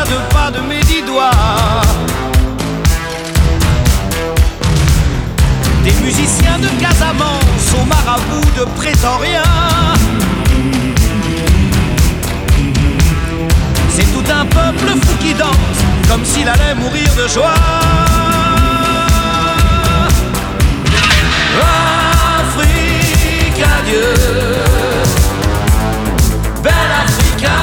deux pas de mes 10 doigts. Des musiciens de Casamance aux marabouts de Prétorien. C'est tout un peuple fou qui danse comme s'il allait mourir de joie. Afrique, adieu, belle Africa.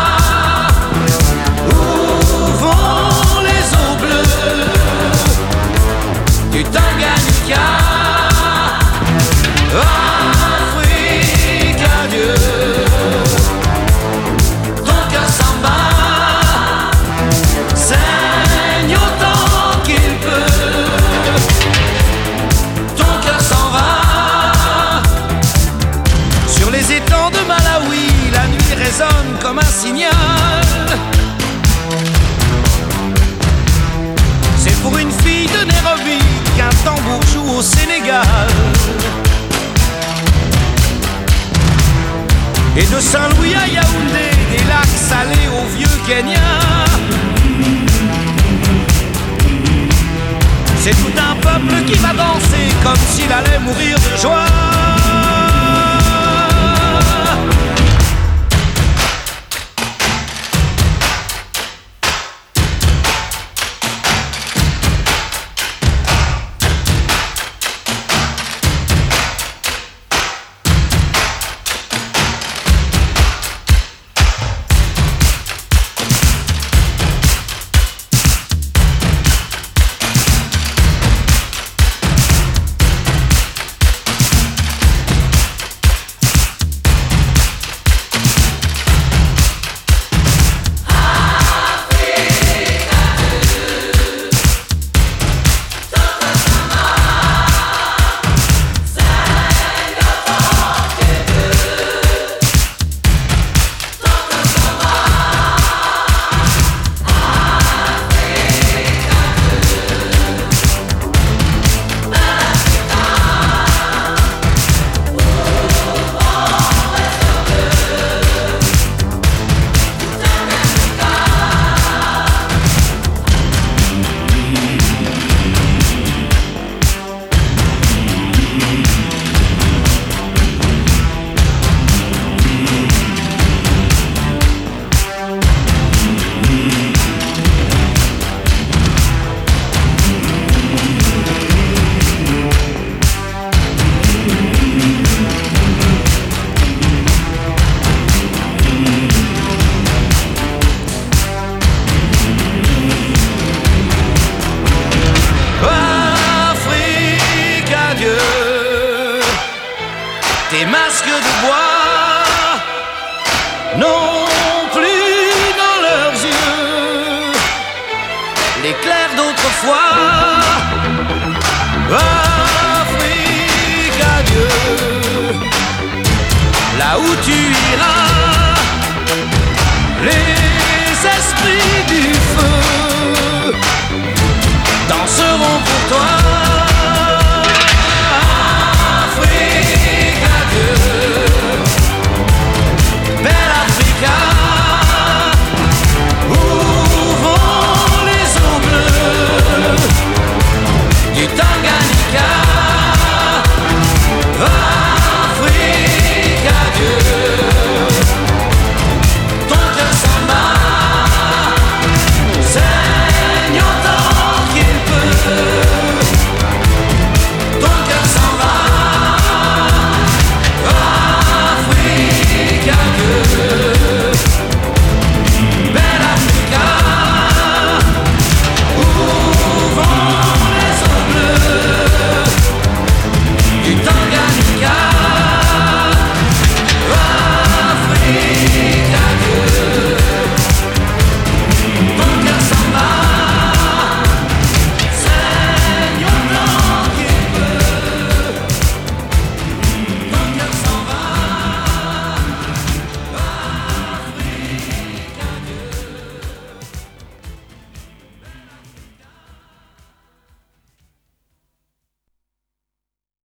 Où vont les eaux bleues du Tanganyika? Afrique, adieu. Ton cœur s'en bat, saigne autant qu'il peut. Ton cœur s'en va. Sur les étangs de Malawi, la nuit résonne comme un signal. C'est pour une fille de Nairobi qu'un tambour joue au Sénégal. Et de Saint-Louis à Yaoundé, des lacs salés au vieux Kenya. C'est tout un peuple qui va danser comme s'il allait mourir de joie. Tes masques de bois n'ont plus dans leurs yeux l'éclair d'autrefois. Afrique, adieu, là où tu iras, les esprits du feu danseront pour toi.